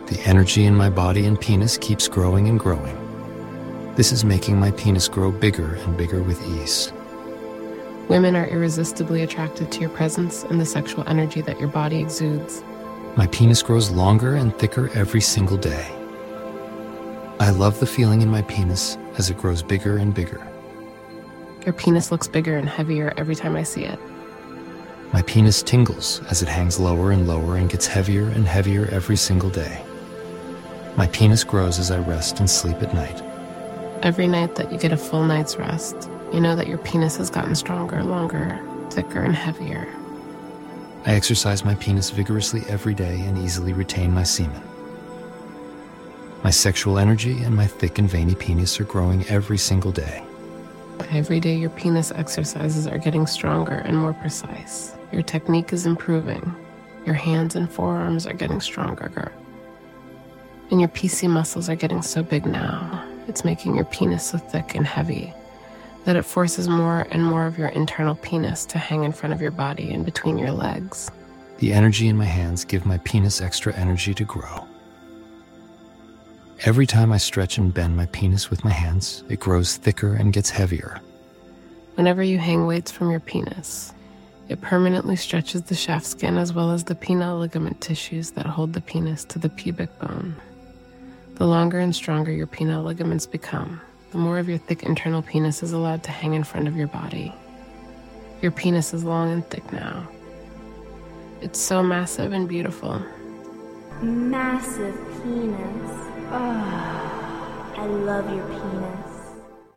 The energy in my body and penis keeps growing and growing. This is making my penis grow bigger and bigger with ease. Women are irresistibly attracted to your presence and the sexual energy that your body exudes. My penis grows longer and thicker every single day. I love the feeling in my penis as it grows bigger and bigger. Your penis looks bigger and heavier every time I see it. My penis tingles as it hangs lower and lower and gets heavier and heavier every single day. My penis grows as I rest and sleep at night. Every night that you get a full night's rest, you know that your penis has gotten stronger, longer, thicker, and heavier. I exercise my penis vigorously every day and easily retain my semen. My sexual energy and my thick and veiny penis are growing every single day. Every day your penis exercises are getting stronger and more precise. Your technique is improving. Your hands and forearms are getting stronger. And your PC muscles are getting so big now, it's making your penis so thick and heavy that it forces more and more of your internal penis to hang in front of your body and between your legs. The energy in my hands give my penis extra energy to grow. Every time I stretch and bend my penis with my hands, it grows thicker and gets heavier. Whenever you hang weights from your penis, it permanently stretches the shaft skin as well as the penile ligament tissues that hold the penis to the pubic bone. The longer and stronger your penile ligaments become, the more of your thick internal penis is allowed to hang in front of your body. Your penis is long and thick now. It's so massive and beautiful. Massive penis. Oh, I love your penis.